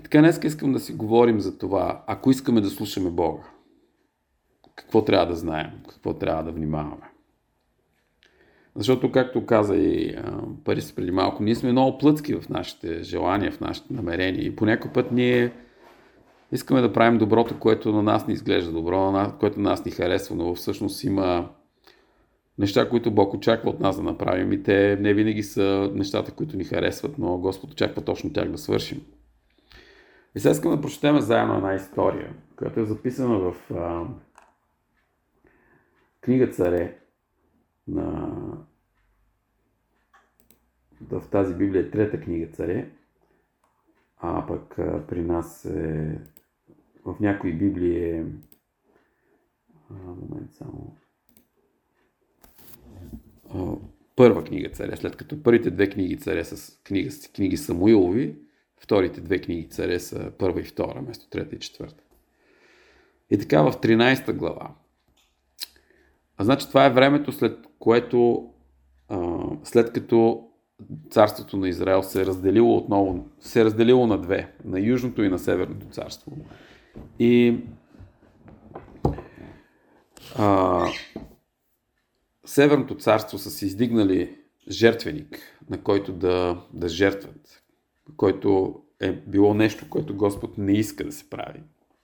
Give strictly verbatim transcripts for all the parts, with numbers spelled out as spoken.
така днес искам да си говорим за това, ако искаме да слушаме Бога. Какво трябва да знаем, какво трябва да внимаваме. Защото, както каза и Парис преди малко, ние сме много плътски в нашите желания, в нашите намерения и по някой път ние искаме да правим доброто, което на нас не изглежда добро, което на нас ни харесва, но всъщност има неща, които Бог очаква от нас да направим и те не винаги са нещата, които ни харесват, но Господ очаква точно тях да свършим. И сега искам да прочетем заедно една история, която е записана в а, книга Царе. На... В тази Библия е трета книга Царе, а пък а, при нас е... в някои Библии е... А, момент само... А, първа книга Царе, след като първите две книги Царе са книги, книги Самуилови, вторите две книги Царе са първа и втора, вместо трета и четвърта. И така в тринадесета глава. А значи това е времето, след което, а, след като царството на Израел се е разделило отново, се е разделило на две, на Южното и на Северното царство. И а, Северното царство са си издигнали жертвеник, на който да, да жертват, който е било нещо, което Господ не иска да се прави.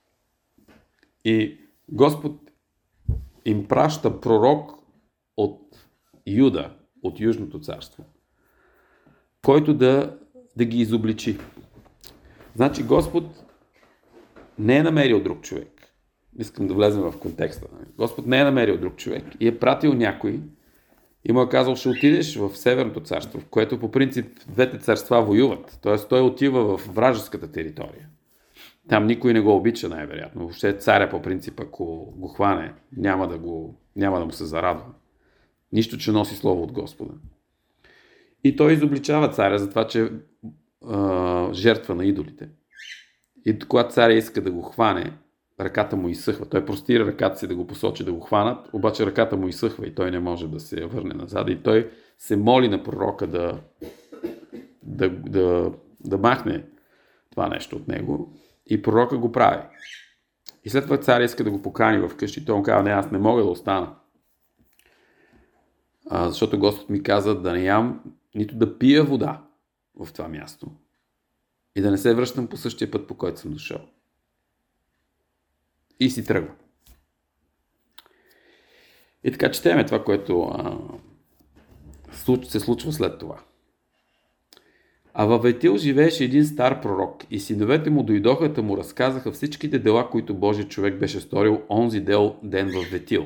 И Господ им праща пророк от Юда, от Южното царство, който да, да ги изобличи. Значи Господ не е намерил друг човек. Искам да влезем в контекста. Господ не е намерил друг човек и е пратил някой и му е казал, ще отидеш в Северното царство, в което по принцип двете царства воюват. Тоест той отива в вражеската територия. Там никой не го обича най-вероятно. Въобще царя по принцип, ако го хване, няма да, го, няма да му се зарадва. Нищо, че носи слово от Господа. И той изобличава царя за това, че а, жертва на идолите. И когато царя иска да го хване, ръката му изсъхва. Той простира ръката си да го посочи да го хванат, обаче ръката му изсъхва и той не може да се върне назад. И той се моли на пророка да, да, да, да махне това нещо от него. И пророка го прави. И след това царя иска да го покани в къщи. Той му казва, не, аз не мога да остана. А, защото Господ ми каза да не ям, нито да пия вода в това място. И да не се връщам по същия път, по който съм дошъл. И си тръгва. И така четеме това, което а, се случва след това. А във Ветил живееше един стар пророк и синовете му дойдоха да му разказаха всичките дела, които Божий човек беше сторил онзи дел ден във Ветил.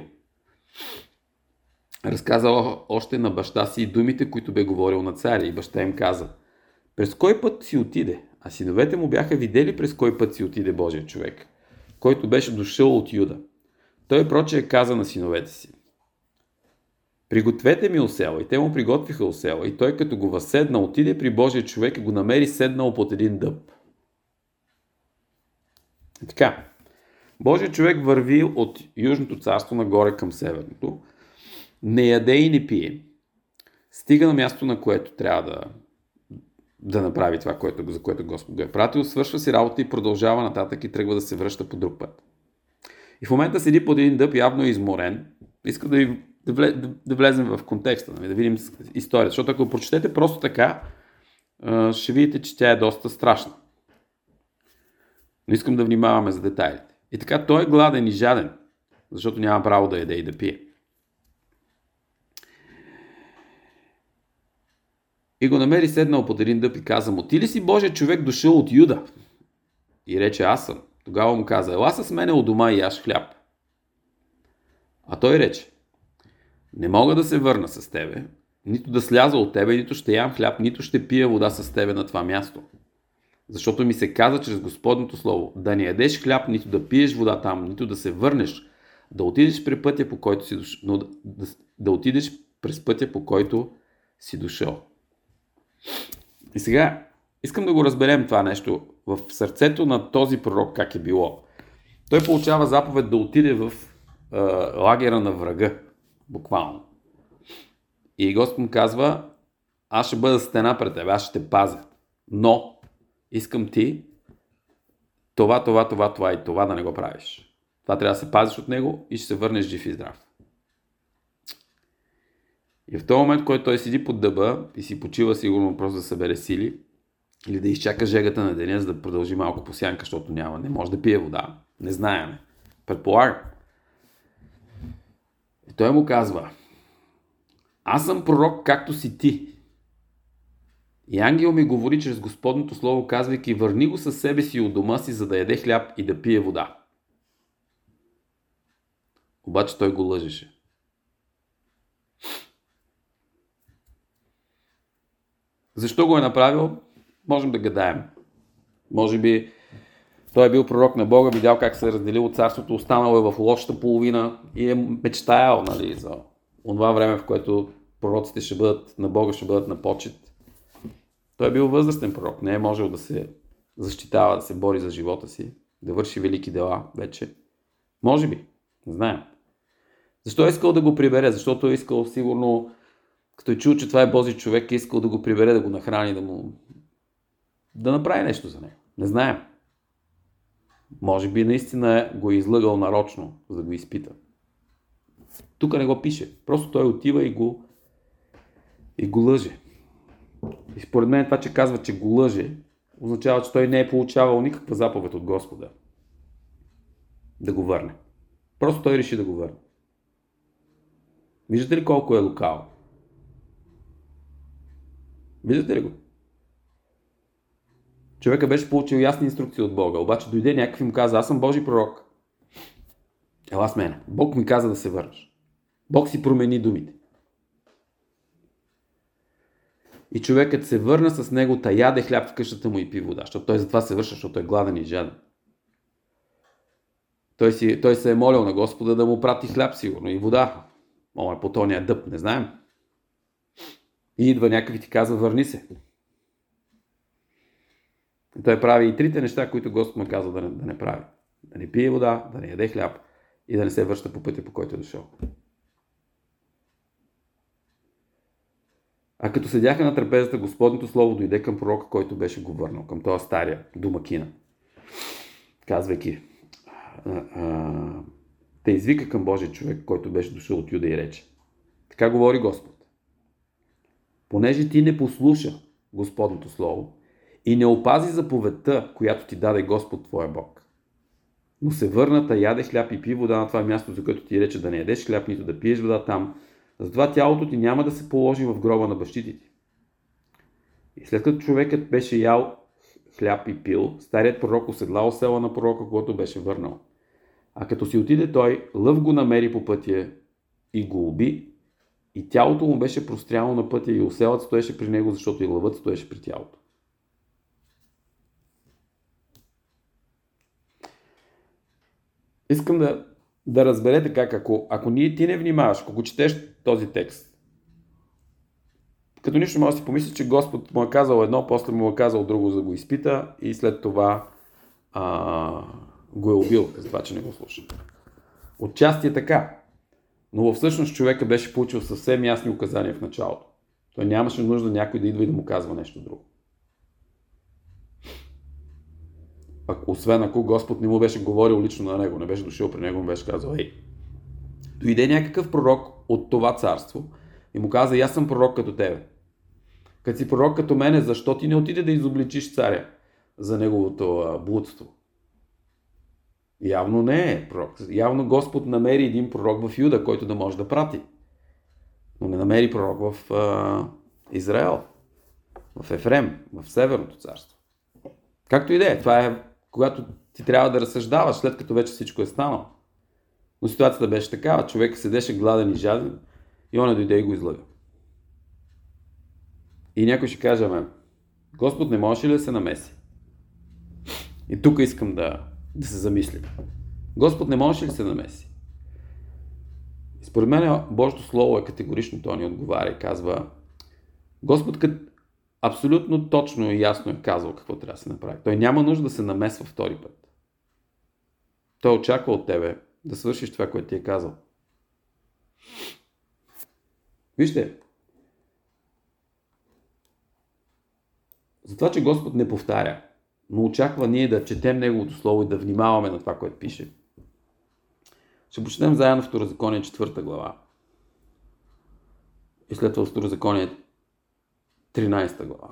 Разказала още на баща си и думите, които бе говорил на царя, и баща им каза: през кой път си отиде? А синовете му бяха видели през кой път си отиде Божия човек, който беше дошъл от Юда. Той прочее каза на синовете си: пригответе ми осела. И те му приготвиха осела. И той, като го възседна, отиде при Божия човек и го намери седнал под един дъб. И така, Божия човек върви от Южното царство нагоре към Северното. Не яде и не пие. Стига на място, на което трябва да, да направи това, което, за което Господ го е пратил. Свършва си работа и продължава нататък и тръгва да се връща по друг път. И в момента седи под един дъб, явно е изморен. Иска да ви Да, влез, да, да влезем в контекста, да видим историята. Защото ако прочетете просто така, ще видите, че тя е доста страшна. Но искам да внимаваме за детайлите. И така, той е гладен и жаден, защото няма право да яде и да пие. И го намери седнал под един дъб и каза му: ти ли си Божия човек дошъл от Юда? И рече: аз съм. Тогава му каза: ела с мене у дома и яш хляб. А той рече: не мога да се върна с тебе, нито да сляза от тебе, нито ще ям хляб, нито ще пия вода с тебе на това място. Защото ми се каза чрез Господното слово да не ядеш хляб, нито да пиеш вода там, нито да се върнеш, да отидеш при пътя, по който си дошъл, но да, да, да отидеш през пътя, по който си дошъл. И сега искам да го разберем това нещо в сърцето на този пророк, как е било. Той получава заповед да отиде в е, лагера на врага. Буквално. И Господ му казва: аз ще бъда стена пред тебе, аз ще те пазя. Но искам ти това, това, това, това и това да не го правиш. Това трябва да се пазиш от него и ще се върнеш жив и здрав. И в този момент, който той седи под дъба и си почива сигурно просто да събере сили, или да изчака жегата на деня, за да продължи малко по сянка, защото няма, не може да пие вода. Не знаеме. Предполагам. И той му казва: аз съм пророк, както си ти. И ангел ми говори чрез Господното слово, казвайки: върни го със себе си от дома си, за да яде хляб и да пие вода. Обаче той го лъжеше. Защо го е направил? Можем да гадаем. Може би той е бил пророк на Бога, видял как се е разделило царството, останал е в лошата половина и е мечтаял, нали, за това време, в което пророците ще бъдат на Бога, ще бъдат на почет. Той е бил възрастен пророк, не е можел да се защитава, да се бори за живота си, да върши велики дела вече. Може би, не знаем. Защо е искал да го прибере? Защото е искал сигурно, като е чул, че това е Божи човек, е искал да го прибере, да го нахрани, да му да направи нещо за него. Не знаем. Може би наистина го е излъгал нарочно, за да го изпита. Тук не го пише. Просто той отива и го и го лъже. И според мен това, че казва, че го лъже, означава, че той не е получавал никаква заповед от Господа да го върне. Просто той реши да го върне. Виждате ли колко е лукаво? Виждате ли го? Човека беше получил ясни инструкции от Бога, обаче дойде някакъв и му каза: аз съм Божий пророк. Ела с мене. Бог ми каза да се върнеш. Бог си промени думите. И човекът се върна с него, та яде хляб в къщата му и пи вода, защото той затова се върша, защото е гладен и жаден. Той, си, той се е молил на Господа да му прати хляб сигурно и вода. О, е по тония дъб, не знаем. И идва някакъв и ти казва: върни се. И той прави и трите неща, които Господ му казва да не, да не прави. Да не пие вода, да не яде хляб и да не се връща по пътя, по който е дошъл. А като седяха на трапезата, Господното слово дойде към пророка, който беше го върнал, към този стария домакина, казвайки: те извика към Божия човек, който беше дошъл от Юда, и рече: така говори Господ. Понеже ти не послуша Господното слово и не опази заповедта, която ти даде Господ твоя Бог, но се върна, та яде хляб и пи вода на това място, за което ти рече да не ядеш хляб, нито да пиеш вода там, затова тялото ти няма да се положи в гроба на бащите ти. И след като човекът беше ял хляб и пил, старият пророк оседлал села на пророка, когато беше върнал. А като си отиде той, лъв го намери по пътя и го уби, и тялото му беше простряно на пътя, и оселът стоеше при него, защото и лъвът стоеше при тялото. Искам да, да разберете как, ако, ако ние ти не внимаваш, ако го четеш този текст, като нищо може да си помисли, че Господ му е казал едно, после му е казал друго, за да го изпита, и след това а, го е убил, за това, че не го слуша. Отчасти е така, но всъщност човека беше получил съвсем ясни указания в началото. Той нямаше нужда някой да идва и да му казва нещо друго. Ако, освен ако Господ не му беше говорил лично на него, не беше дошъл при него, му беше казал: ей, дойде някакъв пророк от това царство и му каза: аз съм пророк като тебе. Като си пророк като мене, защо ти не отиде да изобличиш царя за неговото а, блудство? Явно не е пророк. Явно Господ намери един пророк в Юда, който да може да прати. Но не намери пророк в а, Израел, в Ефрем, в Северното царство. Както и да е, това е когато ти трябва да разсъждаваш, след като вече всичко е станало. Но ситуацията беше такава, човек седеше гладен и жаден и он дойде и го излъга. И някой ще каже: ами, Господ не може ли да се намеси? И тук искам да, да се замислим. Господ не може ли да се намеси? И според мен Божието Слово е категорично, то ни отговаря и казва: Господ като абсолютно точно и ясно е казал какво трябва да се направи. Той няма нужда да се намесва втори път. Той очаква от тебе да свършиш това, което ти е казал. Вижте, за това, че Господ не повтаря, но очаква ние да четем Неговото Слово и да внимаваме на това, което пише. Ще прочетем заедно Второзаконие четвърта глава. И след това Второзаконие тринадесета глава.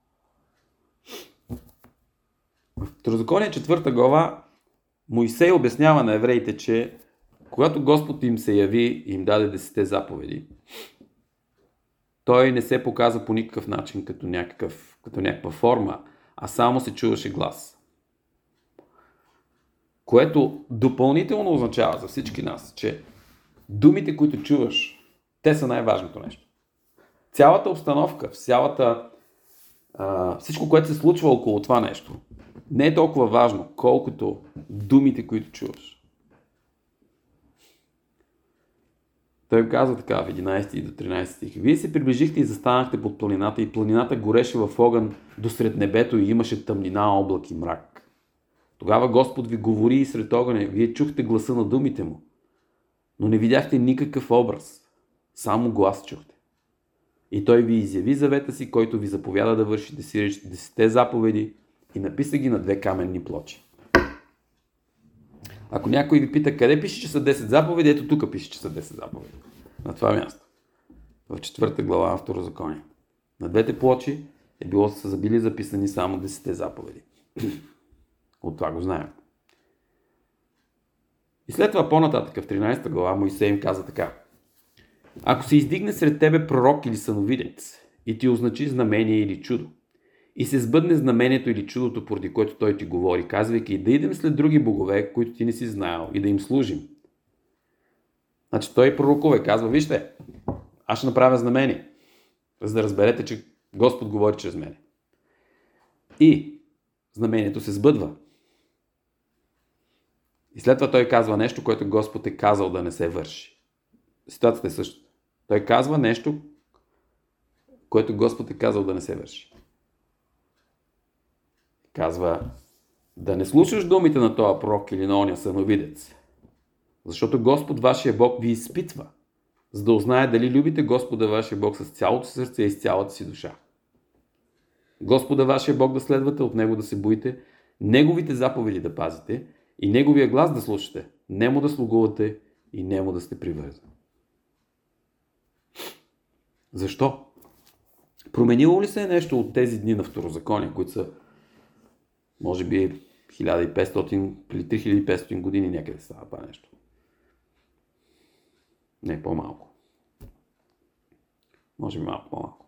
В Второзаконие четвърта глава Моисей обяснява на евреите, че когато Господ им се яви и им даде десетте заповеди, той не се показа по никакъв начин като, някакъв, като някаква форма, а само се чуваше глас. Което допълнително означава за всички нас, че думите, които чуваш, те са най-важното нещо. Цялата обстановка, цялата, а, всичко, което се случва около това нещо, не е толкова важно, колкото думите, които чуваш. Той казва така в единадесети до тринадесети стих. Вие се приближихте и застанахте под планината и планината гореше в огън до сред небето и имаше тъмнина, облак и мрак. Тогава Господ ви говори и сред огъня, вие чухте гласа на думите му, но не видяхте никакъв образ, само глас чухте. И той ви изяви завета си, който ви заповяда да вършите десетте заповеди и написа ги на две каменни плочи. Ако някой ви пита къде пише, че са десет заповеди, ето тук пише, че са десет заповеди. На това място. В четвърта глава на Второзаконие. На двете плочи е било, са били записани само десетте заповеди. От това го знаем. И след това по-нататък в тринадесета глава Моисей им каза така. Ако се издигне сред тебе пророк или съновидец и ти означи знамение или чудо, и се сбъдне знамението или чудото, поради което той ти говори, казвайки да идем след други богове, които ти не си знаел и да им служим. Значи той пророкува, казва, вижте, аз ще направя знамение, за да разберете, че Господ говори чрез мене. И знамението се сбъдва. И след това той казва нещо, което Господ е казал да не се върши. Ситуацията е същата. Той казва нещо, което Господ е казал да не се върши. Казва, да не слушаш думите на този пророк или на оня съновидец, защото Господ вашия Бог ви изпитва, за да узнае дали любите Господа вашия Бог с цялото сърце и с цялата си душа. Господа вашия Бог да следвате, от Него да се боите, Неговите заповеди да пазите и Неговия глас да слушате, Нему да слугувате и Нему да сте привързани. Защо? Променило ли се е нещо от тези дни на Второзаконие, които са може би хиляда и петстотин или три хиляди и петстотин години някъде става това нещо? Не, по-малко. Може би малко по-малко.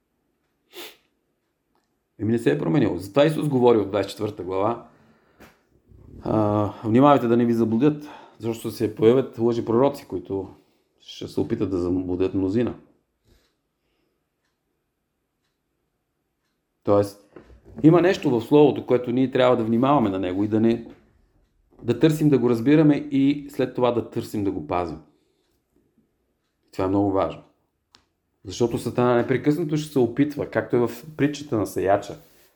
Еми не се е променило. Затова Исус говори от двадесет и четвърта глава. А, внимавайте да не ви заблудят, защото се появят лъжи пророци, които ще се опитат да заблудят мнозина. Тоест, има нещо в Словото, което ние трябва да внимаваме на него и да не да търсим да го разбираме и след това да търсим да го пазим. Това е много важно. Защото Сатана непрекъснато ще се опитва, както е в притчата на сеяча,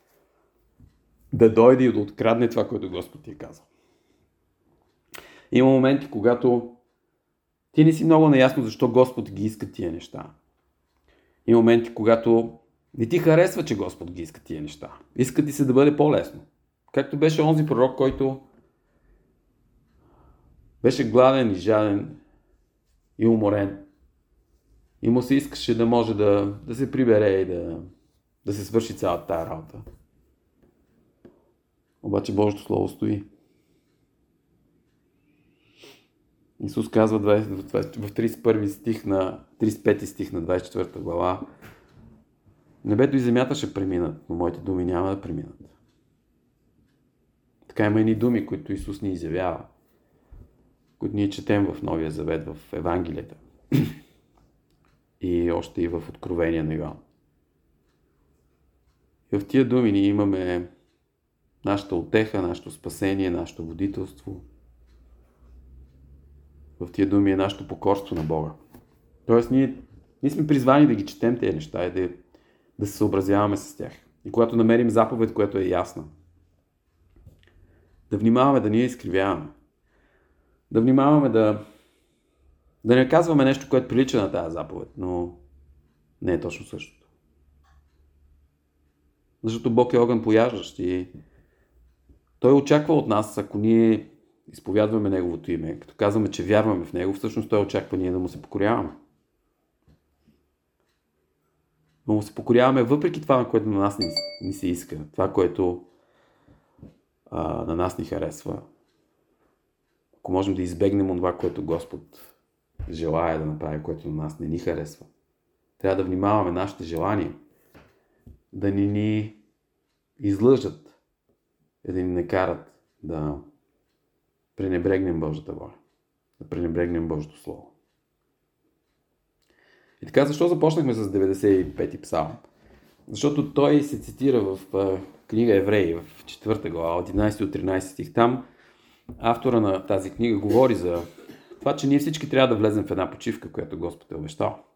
да дойде и да открадне това, което Господ ти е казал. Има моменти, когато ти не си много наясно защо Господ ги иска тия неща. Има моменти, когато не ти харесва, че Господ ги иска тия неща. Иска ти се да бъде по-лесно. Както беше онзи пророк, който беше гладен и жаден и уморен. И му се искаше да може да, да се прибере и да, да се свърши цялата тая работа. Обаче Божието Слово стои. Исус казва в тридесет и първи стих на, тридесет и пети стих на двадесет и четвърта глава: небето и земята ще преминат, но моите думи няма да преминат. Така има едни думи, които Исус ни изявява, които ние четем в Новия Завет, в Евангелията и още и в Откровение на Йоан. И в тия думи ние имаме нашата утеха, нашето спасение, нашето водителство. В тия думи е нашето покорство на Бога. Тоест ние, ние сме призвани да ги четем тези неща и да, да се съобразяваме с тях. И когато намерим заповед, която е ясна, да внимаваме да ни я изкривяваме. Да внимаваме да, да не казваме нещо, което прилича на тази заповед, но не е точно същото. Защото Бог е огън пояждащ и Той очаква от нас, ако ние изповядваме Неговото име, като казваме, че вярваме в Него, всъщност Той очаква ние да му се покоряваме. Но му се покоряваме въпреки това, на което на нас ни, ни се иска. Това, което а, на нас ни харесва. Ако можем да избегнем от това, което Господ желая да направи, което на нас не ни харесва. Трябва да внимаваме нашите желания да ни ни излъжат и да ни не карат да пренебрегнем Божията воля, да пренебрегнем Божието Слово. И така, защо започнахме с деветдесет и пети псалм? Защото той се цитира в книга Евреи, в четвърта глава, от единайсети до тринайсети стих. Там автора на тази книга говори за това, че ние всички трябва да влезем в една почивка, която Господ е обещал.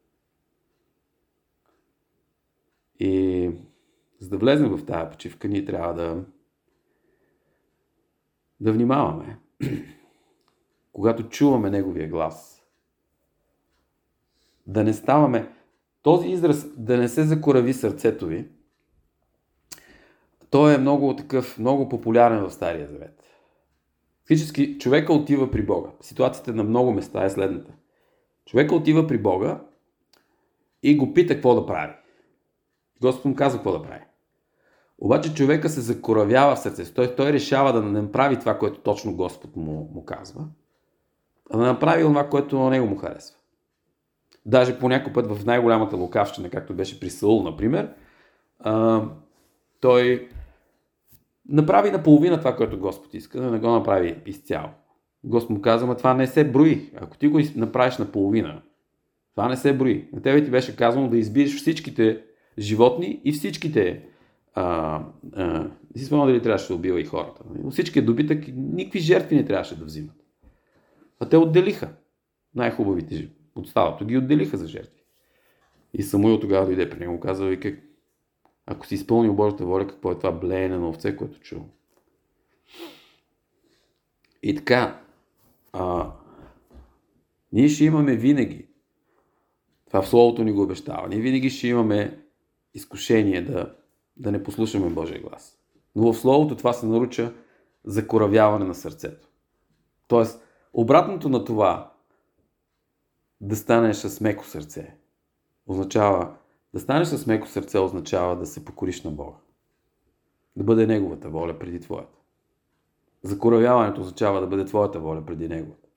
И за да влезем в тази почивка, ние трябва да да внимаваме. Когато чуваме Неговия глас, да не ставаме... Този израз да не се закорави сърцето ви, той е много такъв, много популярен в Стария Завет. Физически човека отива при Бога. Ситуацията на много места е следната. Човека отива при Бога и го пита какво да прави. Господ му казва какво да прави. Обаче човека се закоравява в сърцето. Той, той решава да не направи това, което точно Господ му, му казва, а да направи това, което на него му харесва. Даже по някой път в най-голямата лукавщина, както беше при Саул, например, а, той направи наполовина това, което Господ иска, да не го направи изцяло. Господ му казва, това не се брои. Ако ти го направиш наполовина, това не се брои. На тебе ти беше казано да избиеш всичките животни и всичките а, а, си спомня дали трябваше да убива и хората. Но всички добитък, никакви жертви не трябваше да взимат. А те отделиха най-хубавите от стадото, ги отделиха за жертви. И Самуил тогава дойде при него, казва, вика, ако си изпълнил Божията воля, какво е това блеене на овце, което чувам. И така, а, ние ще имаме винаги, това в Словото ни го обещава, ние винаги ще имаме изкушение да, да не послушаме Божия глас. Но в Словото това се нарича закоравяване на сърцето. Тоест, обратното на това, да станеш с меко сърце, означава, да станеш с меко сърце означава да се покориш на Бога. Да бъде Неговата воля преди твоята. Закоравяването означава да бъде твоята воля преди Неговата.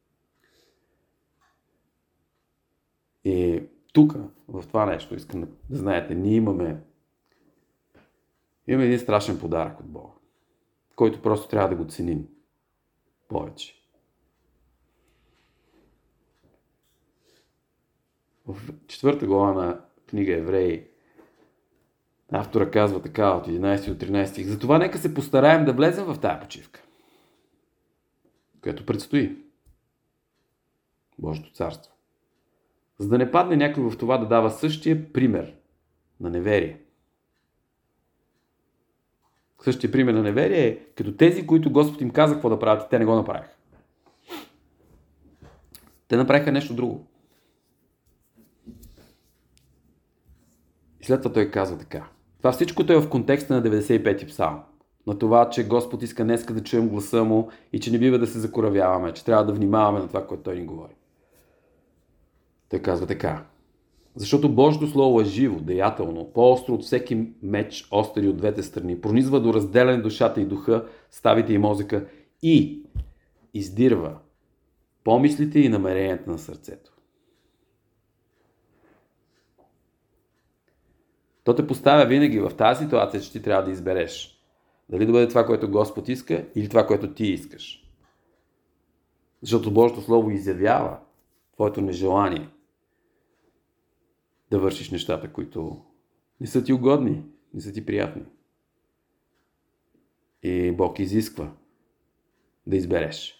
И тук, в това нещо, искам да знаете, ние имаме, имаме един страшен подарък от Бога, който просто трябва да го ценим повече. В четвърта глава на книга Евреи автора казва така от единайсети до тринайсети стих. Затова нека се постараем да влезем в тая почивка, която предстои. Божието царство. За да не падне някой в това да дава същия пример на неверие. Същия пример на неверие е като тези, които Господ им каза какво да правят, и те не го направиха. Те направиха нещо друго. И след това той казва така. Това всичкото е в контекста на деветдесет и пети псалм. На това, че Господ иска днеска да чуем гласа му и че не бива да се закоравяваме, че трябва да внимаваме на това, което той ни говори. Той казва така. Защото Божието Слово е живо, деятелно, по-остро от всеки меч, остри от двете страни, пронизва до разделяне душата и духа, ставите и мозъка и издирва помислите и намеренията на сърцето. То те поставя винаги в тази ситуация, че ти трябва да избереш. Дали да бъде това, което Господ иска, или това, което ти искаш. Защото Божието Слово изявява твоето нежелание да вършиш нещата, които не са ти угодни, не са ти приятни. И Бог изисква да избереш.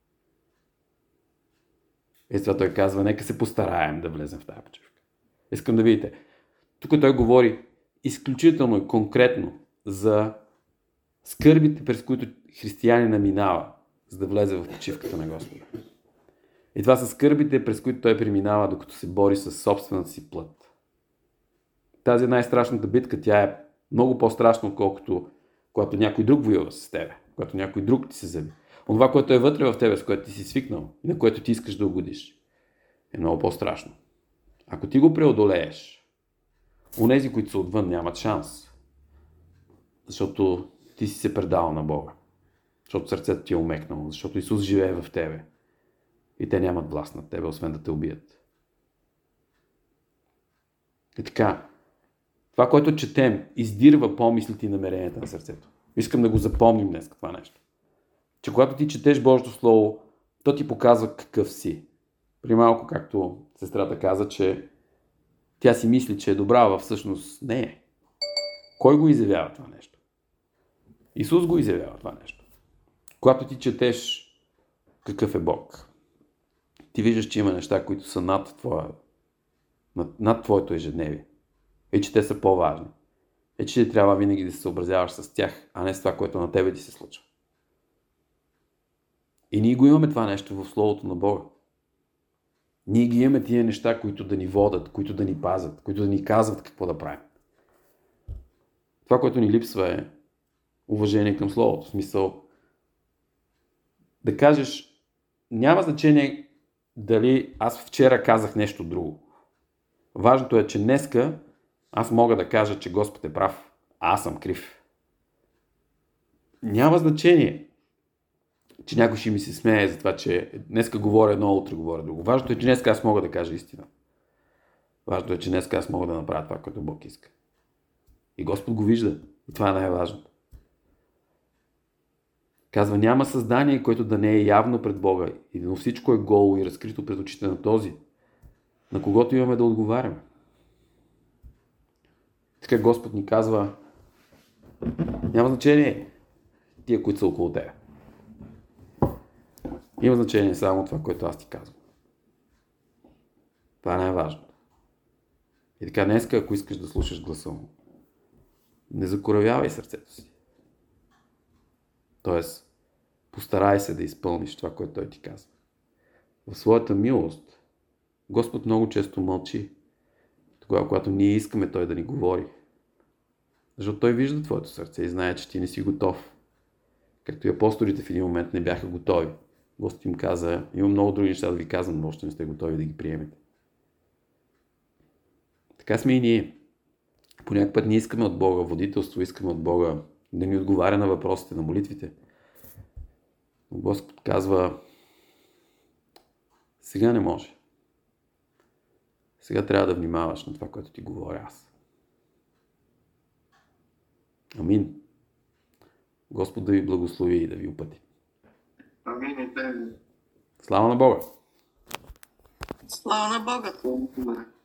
И това той казва, нека се постараем да влезем в тази почивка. Искам да видите. Тук той говори изключително и конкретно за скърбите, през които християнина минава, за да влезе в почивката на Господа. И това са скърбите, през които той преминава, докато се бори с собствената си плът. Тази е най-страшната битка, тя е много по-страшна, отколкото когато някой друг воюва с тебе, когато някой друг ти се зъби. Онова, което е вътре в тебе, с което ти си свикнал и на което ти искаш да угодиш, е много по-страшно. Ако ти го преодолееш, онези, които са отвън, нямат шанс. Защото ти си се предал на Бога. Защото сърцето ти е умекнало. Защото Исус живее в тебе. И те нямат власт над тебе, освен да те убият. И така, това, което четем, издирва помислите и намеренията на сърцето. Искам да го запомним днес това нещо. Че когато ти четеш Божието Слово, то ти показва какъв си. При малко, както сестрата каза, че тя си мисли, че е добра, а всъщност не е. Кой го изявява това нещо? Исус го изявява това нещо. Когато ти четеш какъв е Бог, ти виждаш, че има неща, които са над, твоя, над, над твоето ежедневие. И че те са по-важни. И че ти трябва винаги да се съобразяваш с тях, а не с това, което на тебе ти се случва. И ние го имаме това нещо в Словото на Бога. Ние ги имаме тия неща, които да ни водят, които да ни пазят, които да ни казват какво да правим. Това, което ни липсва е уважение към Словото. В смисъл да кажеш, няма значение дали аз вчера казах нещо друго. Важното е, че днеска аз мога да кажа, че Господ е прав, а аз съм крив. Няма значение, че някой ще ми се смее за това, че днеска говоря едно, утре говоря друго. Важното е, че днеска аз мога да кажа истина. Важното е, че днеска аз мога да направя това, което Бог иска. И Господ го вижда. И това е най-важното. Казва, няма създание, което да не е явно пред Бога, но всичко е голо и разкрито пред очите на този, на когото имаме да отговаряме. Така Господ ни казва, няма значение тия, които са около тебе. Има значение само това, което аз ти казвам. Това е най-важното. И така днеска, ако искаш да слушаш гласа му, не закоравявай сърцето си. Тоест, постарай се да изпълниш това, което той ти казва. В своята милост, Господ много често мълчи, тогава, когато ние искаме той да ни говори. Защото той вижда твоето сърце и знае, че ти не си готов. Както и апостолите в един момент не бяха готови. Господ им каза, има много други неща да ви казвам, но още не сте готови да ги приемете. Така сме и ние. По някакъв път ние искаме от Бога водителство, искаме от Бога да ни отговаря на въпросите, на молитвите. Но Господ казва, сега не може. Сега трябва да внимаваш на това, което ти говоря аз. Амин. Господ да ви благослови и да ви опъти. Амин и тебе. Слава на Бога! Слава на Бога!